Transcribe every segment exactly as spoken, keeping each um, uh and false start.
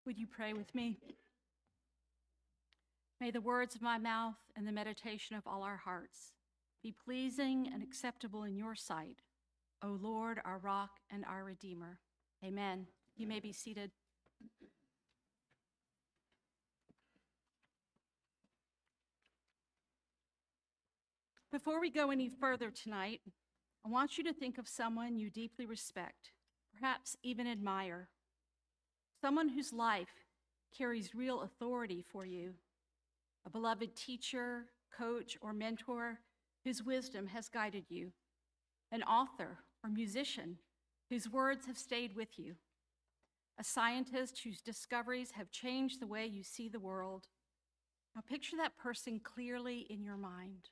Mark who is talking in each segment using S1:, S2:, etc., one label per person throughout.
S1: Would you pray with me? May the words of my mouth and the meditation of all our hearts be pleasing and acceptable in your sight, O Lord, our rock and our Redeemer. Amen. You may be seated. Before we go any further tonight, I want you to think of someone you deeply respect, perhaps even admire, someone whose life carries real authority for you, a beloved teacher, coach, or mentor whose wisdom has guided you, an author or musician whose words have stayed with you, a scientist whose discoveries have changed the way you see the world. Now picture that person clearly in your mind.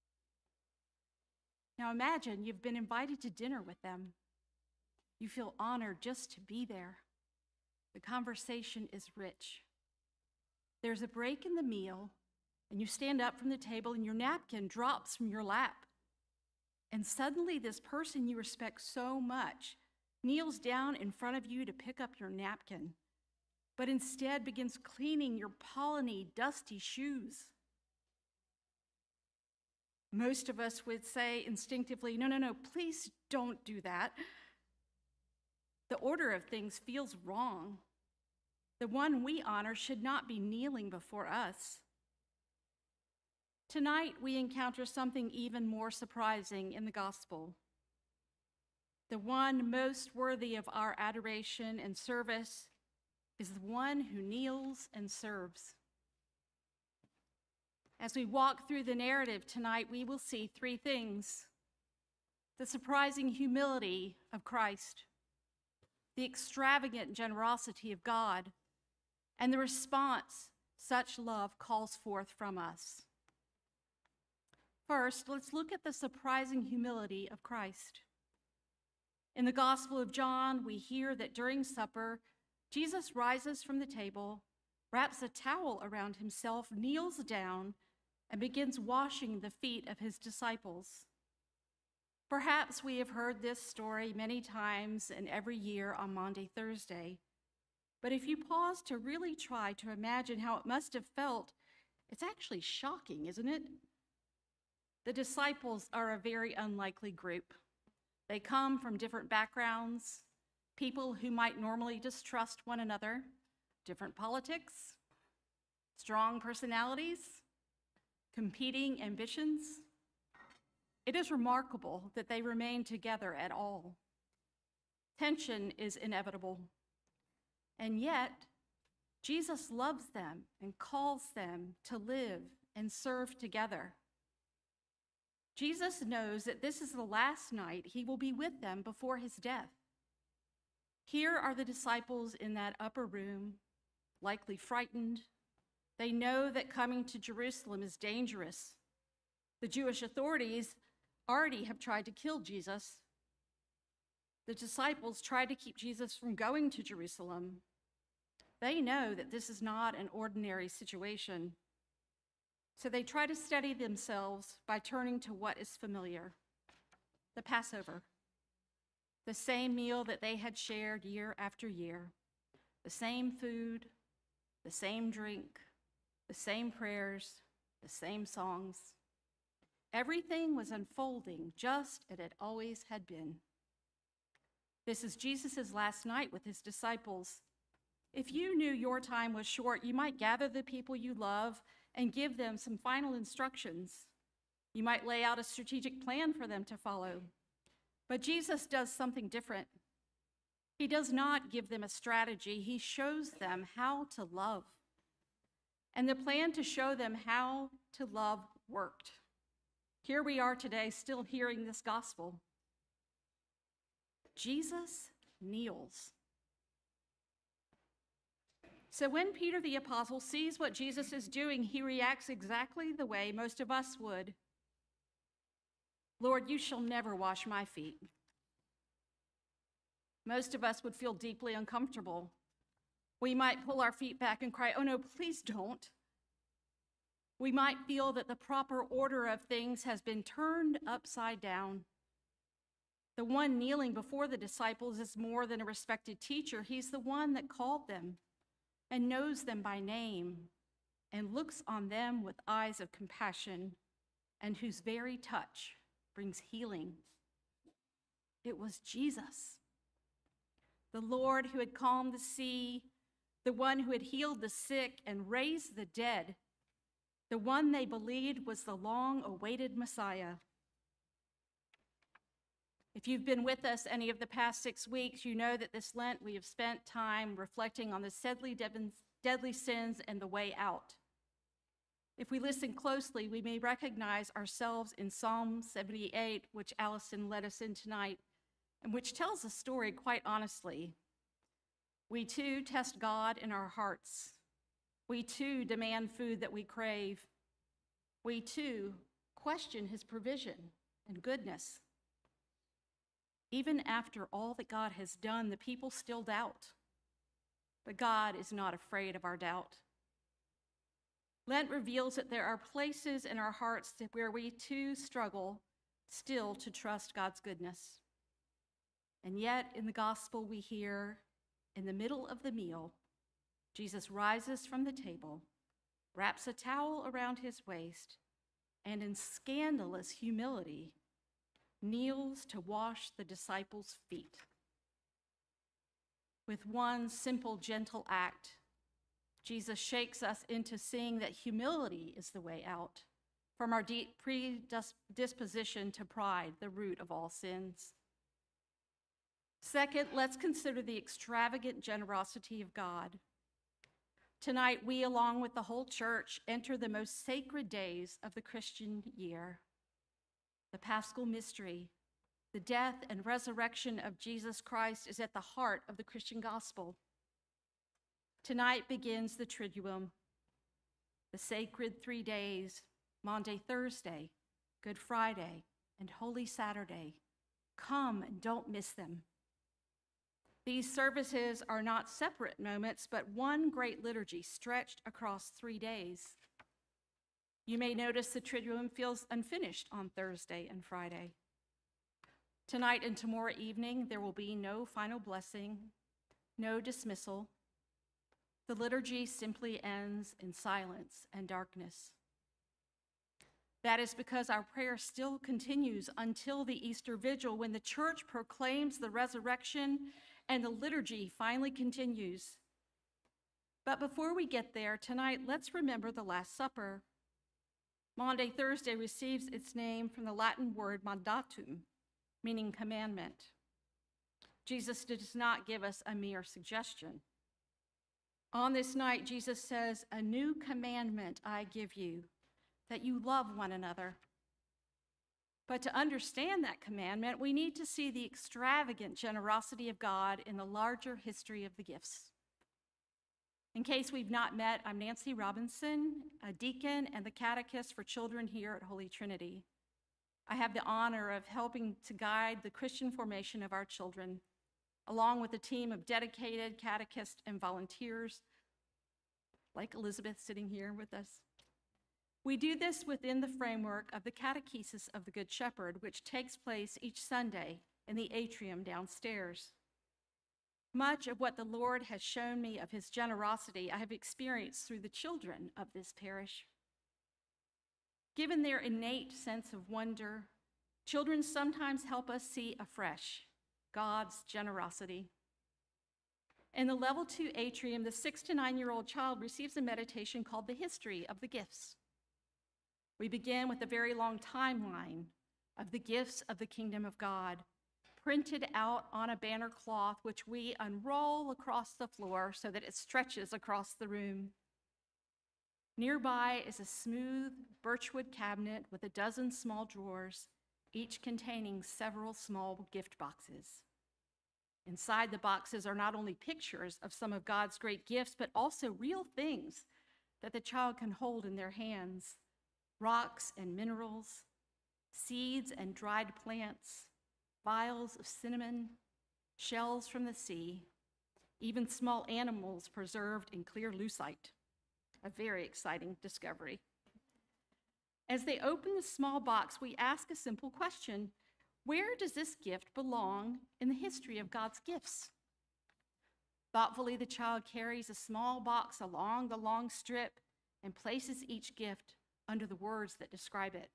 S1: Now imagine you've been invited to dinner with them. You feel honored just to be there. The conversation is rich. There's a break in the meal, and you stand up from the table and your napkin drops from your lap. And suddenly this person you respect so much kneels down in front of you to pick up your napkin, but instead begins cleaning your polleny, dusty shoes. Most of us would say instinctively, no, no, no, please don't do that. The order of things feels wrong. The one we honor should not be kneeling before us. Tonight, we encounter something even more surprising in the gospel. The one most worthy of our adoration and service is the one who kneels and serves. As we walk through the narrative tonight, we will see three things: the surprising humility of Christ, the extravagant generosity of God, and the response such love calls forth from us. First, let's look at the surprising humility of Christ. In the Gospel of John, we hear that during supper, Jesus rises from the table, wraps a towel around himself, kneels down, and begins washing the feet of his disciples. Perhaps we have heard this story many times and every year on Maundy Thursday, but if you pause to really try to imagine how it must have felt, it's actually shocking, isn't it? The disciples are a very unlikely group. They come from different backgrounds, people who might normally distrust one another, different politics, strong personalities, competing ambitions. It is remarkable that they remain together at all. Tension is inevitable. And yet, Jesus loves them and calls them to live and serve together. Jesus knows that this is the last night he will be with them before his death. Here are the disciples in that upper room, likely frightened. They know that coming to Jerusalem is dangerous. The Jewish authorities already have tried to kill Jesus. The disciples tried to keep Jesus from going to Jerusalem. They know that this is not an ordinary situation. So they try to steady themselves by turning to what is familiar: the Passover, the same meal that they had shared year after year, the same food, the same drink, the same prayers, the same songs. Everything was unfolding just as it always had been. This is Jesus' last night with his disciples. If you knew your time was short, you might gather the people you love and give them some final instructions. You might lay out a strategic plan for them to follow. But Jesus does something different. He does not give them a strategy. He shows them how to love. And the plan to show them how to love worked. Here we are today, still hearing this gospel. Jesus kneels. So when Peter the apostle sees what Jesus is doing, he reacts exactly the way most of us would. Lord, you shall never wash my feet. Most of us would feel deeply uncomfortable. We might pull our feet back and cry, oh no, please don't. We might feel that the proper order of things has been turned upside down. The one kneeling before the disciples is more than a respected teacher. He's the one that called them and knows them by name and looks on them with eyes of compassion and whose very touch brings healing. It was Jesus, the Lord who had calmed the sea, the one who had healed the sick and raised the dead, the one they believed was the long-awaited Messiah. If you've been with us any of the past six weeks, you know that this Lent we have spent time reflecting on the deadly, deadly sins and the way out. If we listen closely, we may recognize ourselves in Psalm seventy-eight, which Allison led us in tonight, and which tells a story quite honestly. We too test God in our hearts. We too demand food that we crave. We too question his provision and goodness. Even after all that God has done, the people still doubt. But God is not afraid of our doubt. Lent reveals that there are places in our hearts where we too struggle still to trust God's goodness. And yet in the gospel we hear, in the middle of the meal, Jesus rises from the table, wraps a towel around his waist, and in scandalous humility, kneels to wash the disciples' feet. With one simple, gentle act, Jesus shakes us into seeing that humility is the way out from our deep predisposition to pride, the root of all sins. Second, let's consider the extravagant generosity of God. Tonight, we, along with the whole church, enter the most sacred days of the Christian year. The Paschal Mystery, the death and resurrection of Jesus Christ, is at the heart of the Christian gospel. Tonight begins the Triduum, the sacred three days, Maundy, Thursday, Good Friday, and Holy Saturday. Come and don't miss them. These services are not separate moments, but one great liturgy stretched across three days. You may notice the Triduum feels unfinished on Thursday and Friday. Tonight and tomorrow evening, there will be no final blessing, no dismissal. The liturgy simply ends in silence and darkness. That is because our prayer still continues until the Easter Vigil, when the church proclaims the resurrection and the liturgy finally continues. But before we get there, tonight, let's remember the Last Supper. Maundy, Thursday receives its name from the Latin word mandatum, meaning commandment. Jesus does not give us a mere suggestion. On this night, Jesus says, "A new commandment I give you, that you love one another." But to understand that commandment, we need to see the extravagant generosity of God in the larger history of the gifts. In case we've not met, I'm Nancy Robinson, a deacon and the catechist for children here at Holy Trinity. I have the honor of helping to guide the Christian formation of our children, along with a team of dedicated catechists and volunteers, like Elizabeth sitting here with us. We do this within the framework of the Catechesis of the Good Shepherd, which takes place each Sunday in the atrium downstairs. Much of what the Lord has shown me of his generosity, I have experienced through the children of this parish. Given their innate sense of wonder, children sometimes help us see afresh God's generosity. In the level two atrium, the six to nine-year-old child receives a meditation called the History of the Gifts. We begin with a very long timeline of the gifts of the kingdom of God, printed out on a banner cloth, which we unroll across the floor so that it stretches across the room. Nearby is a smooth birchwood cabinet with a dozen small drawers, each containing several small gift boxes. Inside the boxes are not only pictures of some of God's great gifts, but also real things that the child can hold in their hands: rocks and minerals, seeds and dried plants, vials of cinnamon, shells from the sea, even small animals preserved in clear lucite. A very exciting discovery. As they open the small box, we ask a simple question: where does this gift belong in the history of God's gifts? Thoughtfully, the child carries a small box along the long strip and places each gift under the words that describe it.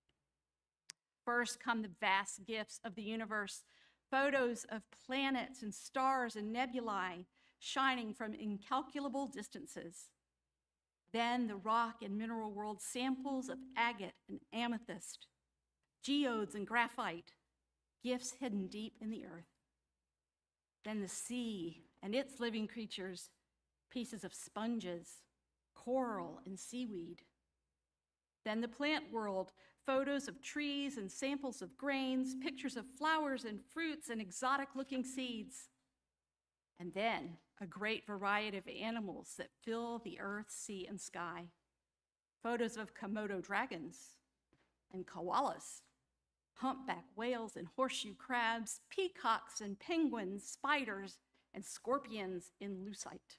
S1: First come the vast gifts of the universe, photos of planets and stars and nebulae shining from incalculable distances. Then the rock and mineral world samples of agate and amethyst, geodes and graphite, gifts hidden deep in the earth. Then the sea and its living creatures, pieces of sponges, coral, and seaweed. Then the plant world, photos of trees and samples of grains, pictures of flowers and fruits and exotic-looking seeds. And then a great variety of animals that fill the earth, sea, and sky. Photos of Komodo dragons and koalas, humpback whales and horseshoe crabs, peacocks and penguins, spiders, and scorpions in lucite.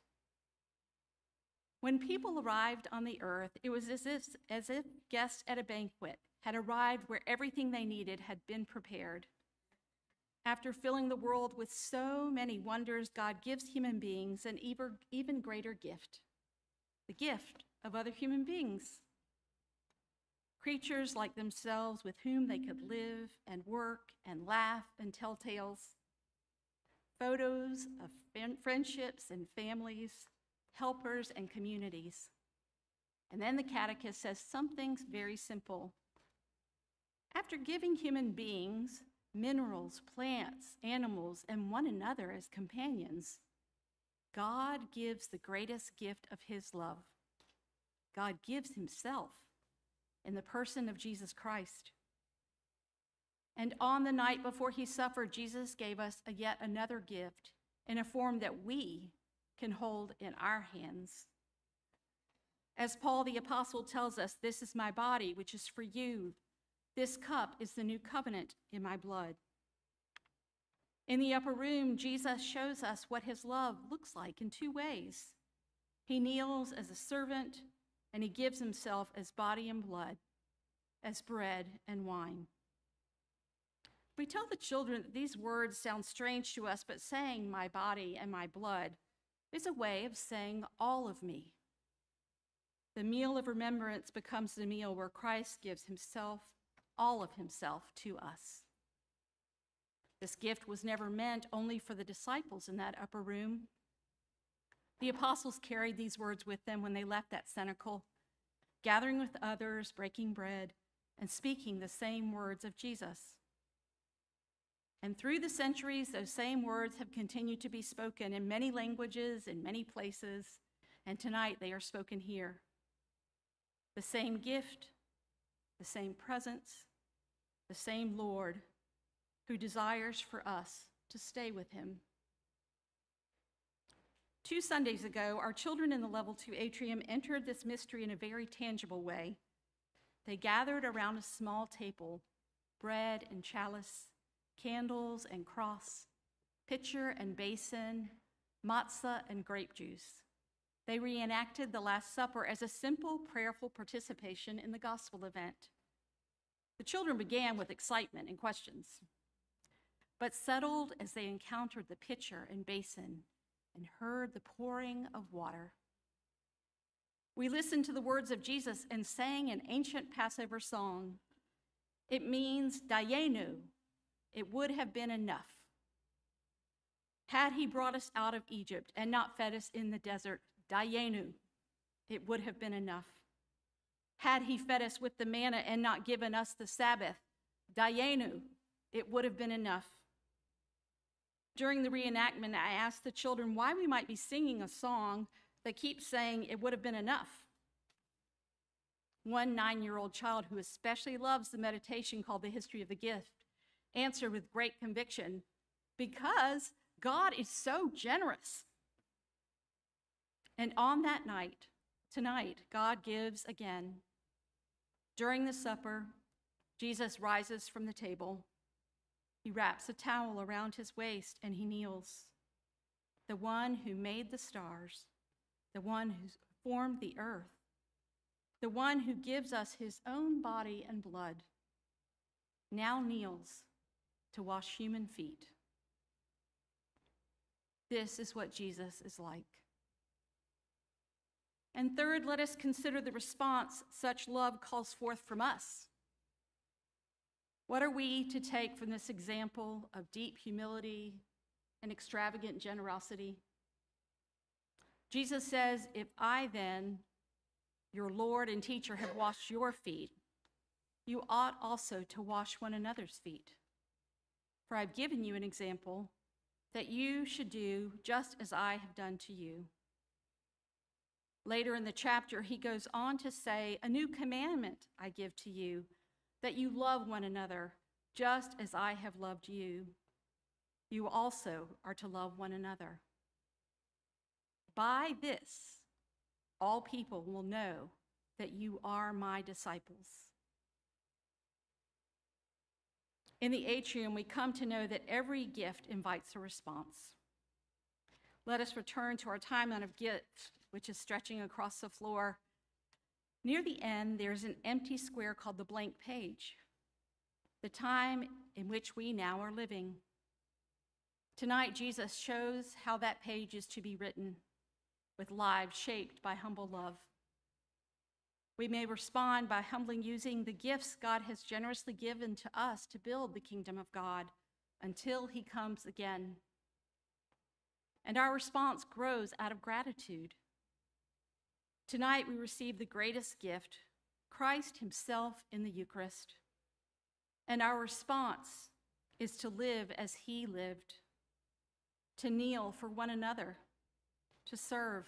S1: When people arrived on the earth, it was as if, as if guests at a banquet had arrived where everything they needed had been prepared. After filling the world with so many wonders, God gives human beings an even, even greater gift, the gift of other human beings. Creatures like themselves with whom they could live and work and laugh and tell tales. Photos of friendships and families, helpers and communities. And then the catechist says something very simple. After giving human beings minerals, plants, animals, and one another as companions, God gives the greatest gift of his love. God gives himself in the person of Jesus Christ. And on the night before he suffered, Jesus gave us a yet another gift in a form that we can hold in our hands. As Paul the Apostle tells us, "This is my body, which is for you. This cup is the new covenant in my blood." In the upper room, Jesus shows us what his love looks like in two ways. He kneels as a servant, and he gives himself as body and blood, as bread and wine. We tell the children that these words sound strange to us, but saying "my body and my blood" is a way of saying all of me. The meal of remembrance becomes the meal where Christ gives himself, all of himself, to us. This gift was never meant only for the disciples in that upper room. The apostles carried these words with them when they left that cenacle, gathering with others, breaking bread, and speaking the same words of Jesus. And through the centuries, those same words have continued to be spoken in many languages, in many places, and tonight they are spoken here. The same gift, the same presence, the same Lord who desires for us to stay with him. Two Sundays ago, our children in the level two atrium entered this mystery in a very tangible way. They gathered around a small table, bread and chalice, candles and cross, pitcher and basin, matzah and grape juice. They reenacted the Last Supper as a simple, prayerful participation in the gospel event. The children began with excitement and questions, but settled as they encountered the pitcher and basin and heard the pouring of water. We listened to the words of Jesus and sang an ancient Passover song. It means dayenu, it would have been enough. Had he brought us out of Egypt and not fed us in the desert, dayenu, it would have been enough. Had he fed us with the manna and not given us the Sabbath, dayenu, it would have been enough. During the reenactment, I asked the children why we might be singing a song that keeps saying it would have been enough. One nine-year-old child who especially loves the meditation called The History of the Gift answered with great conviction, because God is so generous. And on that night, tonight, God gives again. During the supper, Jesus rises from the table. He wraps a towel around his waist and he kneels. The one who made the stars, the one who formed the earth, the one who gives us his own body and blood, now kneels to wash human feet. This is what Jesus is like. And third, let us consider the response such love calls forth from us. What are we to take from this example of deep humility and extravagant generosity? Jesus says, if I then, your Lord and teacher, have washed your feet, you ought also to wash one another's feet. For I've given you an example that you should do just as I have done to you. Later in the chapter, he goes on to say, a new commandment I give to you, that you love one another just as I have loved you. You also are to love one another. By this, all people will know that you are my disciples. In the atrium, we come to know that every gift invites a response. Let us return to our timeline of gifts, which is stretching across the floor. Near the end, there's an empty square called the blank page, the time in which we now are living. Tonight, Jesus shows how that page is to be written, with lives shaped by humble love. We may respond by humbly using the gifts God has generously given to us to build the kingdom of God until he comes again. And our response grows out of gratitude. Tonight we receive the greatest gift, Christ himself in the Eucharist. And our response is to live as he lived, to kneel for one another, to serve.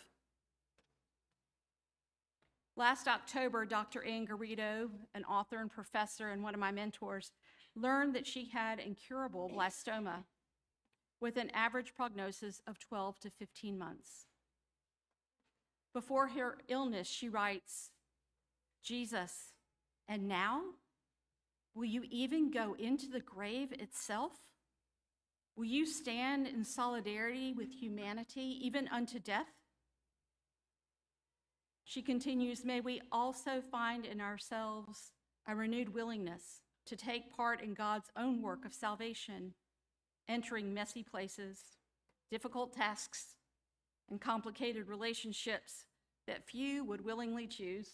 S1: Last October, Doctor Ann Garrido, an author and professor and one of my mentors, learned that she had incurable blastoma with an average prognosis of twelve to fifteen months. Before her illness, she writes, Jesus, and now? Will you even go into the grave itself? Will you stand in solidarity with humanity, even unto death? She continues, may we also find in ourselves a renewed willingness to take part in God's own work of salvation, entering messy places, difficult tasks, and complicated relationships that few would willingly choose.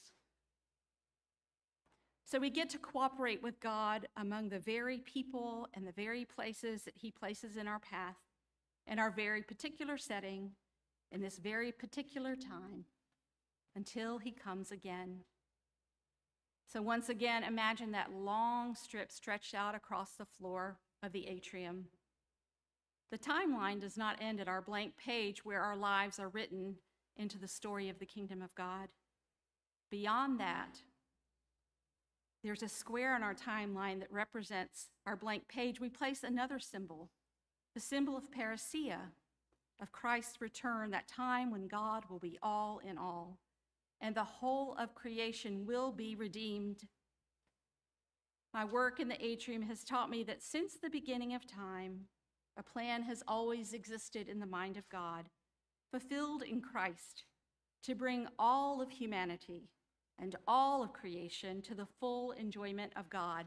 S1: So we get to cooperate with God among the very people and the very places that he places in our path, in our very particular setting, in this very particular time, until he comes again. So once again, imagine that long strip stretched out across the floor of the atrium. The timeline does not end at our blank page where our lives are written into the story of the kingdom of God. Beyond that, there's a square on our timeline that represents our blank page. We place another symbol, the symbol of parousia, of Christ's return, that time when God will be all in all, and the whole of creation will be redeemed. My work in the atrium has taught me that since the beginning of time, a plan has always existed in the mind of God, fulfilled in Christ, to bring all of humanity and all of creation to the full enjoyment of God.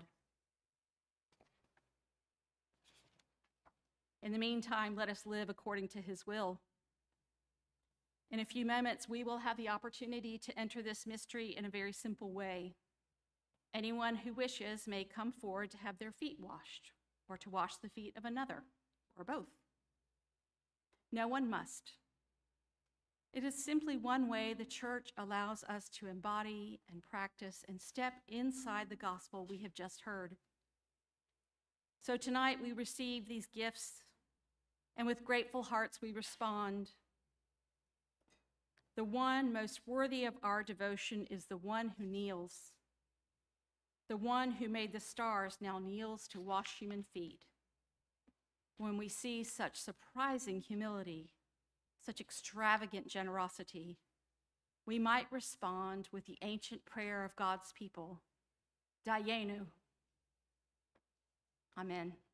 S1: In the meantime, let us live according to his will. In a few moments, we will have the opportunity to enter this mystery in a very simple way. Anyone who wishes may come forward to have their feet washed, or to wash the feet of another, or both. No one must. It is simply one way the church allows us to embody and practice and step inside the gospel we have just heard. So tonight we receive these gifts, and with grateful hearts we respond. The one most worthy of our devotion is the one who kneels. The one who made the stars now kneels to wash human feet. When we see such surprising humility, such extravagant generosity, we might respond with the ancient prayer of God's people, Dayenu. Amen.